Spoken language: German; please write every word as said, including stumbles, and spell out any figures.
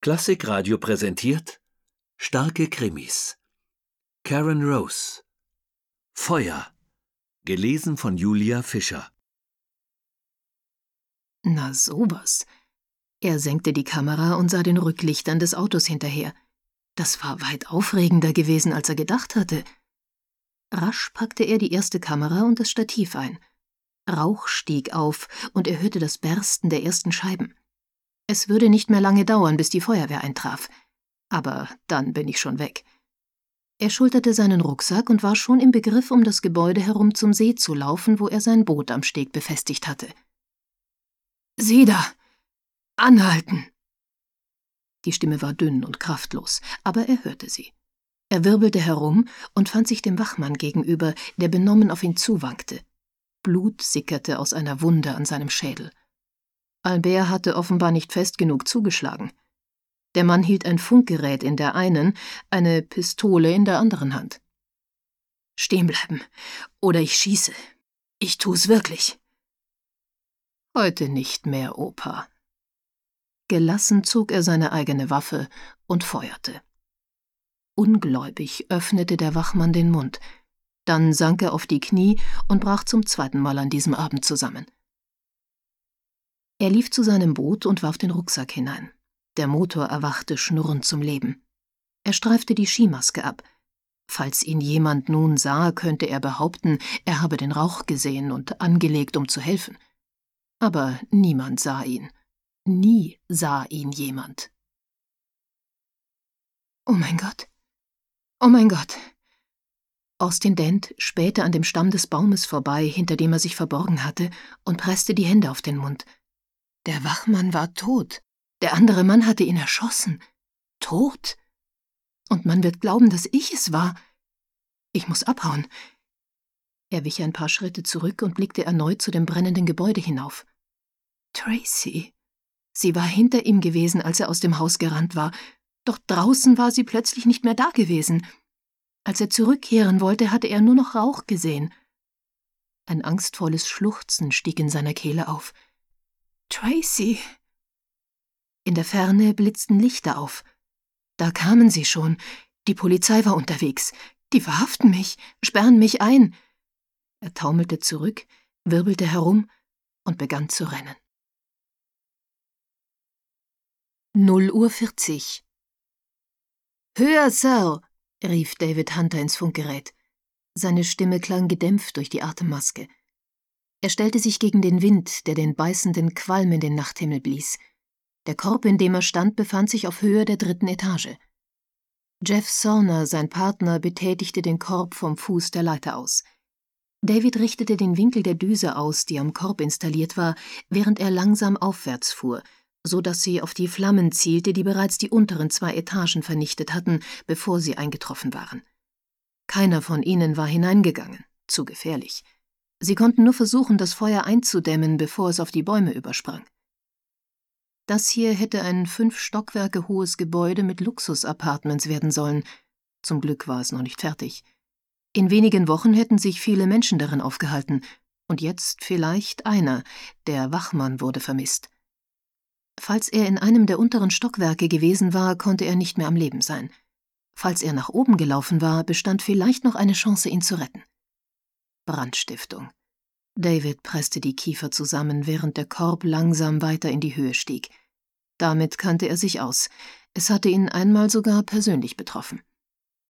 Klassikradio präsentiert Starke Krimis. Karen Rose. Feuer. Gelesen von Julia Fischer. Na sowas. Er senkte die Kamera und sah den Rücklichtern des Autos hinterher. Das war weit aufregender gewesen, als er gedacht hatte. Rasch packte er die erste Kamera und das Stativ ein. Rauch stieg auf und er hörte das Bersten der ersten Scheiben. Es würde nicht mehr lange dauern, bis die Feuerwehr eintraf. Aber dann bin ich schon weg. Er schulterte seinen Rucksack und war schon im Begriff, um das Gebäude herum zum See zu laufen, wo er sein Boot am Steg befestigt hatte. »Sie da! Anhalten!« Die Stimme war dünn und kraftlos, aber er hörte sie. Er wirbelte herum und fand sich dem Wachmann gegenüber, der benommen auf ihn zuwankte. Blut sickerte aus einer Wunde an seinem Schädel. Albert hatte offenbar nicht fest genug zugeschlagen. Der Mann hielt ein Funkgerät in der einen, eine Pistole in der anderen Hand. »Stehen bleiben, oder ich schieße. Ich tu's wirklich.« »Heute nicht mehr, Opa.« Gelassen zog er seine eigene Waffe und feuerte. Ungläubig öffnete der Wachmann den Mund. Dann sank er auf die Knie und brach zum zweiten Mal an diesem Abend zusammen. Er lief zu seinem Boot und warf den Rucksack hinein. Der Motor erwachte schnurrend zum Leben. Er streifte die Skimaske ab. Falls ihn jemand nun sah, könnte er behaupten, er habe den Rauch gesehen und angelegt, um zu helfen. Aber niemand sah ihn. Nie sah ihn jemand. »Oh mein Gott! Oh mein Gott!« Austin Dent spähte an dem Stamm des Baumes vorbei, hinter dem er sich verborgen hatte, und presste die Hände auf den Mund. Der Wachmann war tot. Der andere Mann hatte ihn erschossen. Tot? Und man wird glauben, dass ich es war. Ich muss abhauen. Er wich ein paar Schritte zurück und blickte erneut zu dem brennenden Gebäude hinauf. Tracy. Sie war hinter ihm gewesen, als er aus dem Haus gerannt war, doch draußen war sie plötzlich nicht mehr da gewesen. Als er zurückkehren wollte, hatte er nur noch Rauch gesehen. Ein angstvolles Schluchzen stieg in seiner Kehle auf. »Tracy!« In der Ferne blitzten Lichter auf. Da kamen sie schon. Die Polizei war unterwegs. Die verhaften mich, sperren mich ein. Er taumelte zurück, wirbelte herum und begann zu rennen. null Uhr vierzig. »Höher, Sir!« rief David Hunter ins Funkgerät. Seine Stimme klang gedämpft durch die Atemmaske. Er stellte sich gegen den Wind, der den beißenden Qualm in den Nachthimmel blies. Der Korb, in dem er stand, befand sich auf Höhe der dritten Etage. Jeff Sorner, sein Partner, betätigte den Korb vom Fuß der Leiter aus. David richtete den Winkel der Düse aus, die am Korb installiert war, während er langsam aufwärts fuhr, so dass sie auf die Flammen zielte, die bereits die unteren zwei Etagen vernichtet hatten, bevor sie eingetroffen waren. Keiner von ihnen war hineingegangen, zu gefährlich. Sie konnten nur versuchen, das Feuer einzudämmen, bevor es auf die Bäume übersprang. Das hier hätte ein fünf Stockwerke hohes Gebäude mit Luxus-Apartments werden sollen. Zum Glück war es noch nicht fertig. In wenigen Wochen hätten sich viele Menschen darin aufgehalten. Und jetzt vielleicht einer, der Wachmann, wurde vermisst. Falls er in einem der unteren Stockwerke gewesen war, konnte er nicht mehr am Leben sein. Falls er nach oben gelaufen war, bestand vielleicht noch eine Chance, ihn zu retten. Brandstiftung. David presste die Kiefer zusammen, während der Korb langsam weiter in die Höhe stieg. Damit kannte er sich aus. Es hatte ihn einmal sogar persönlich betroffen.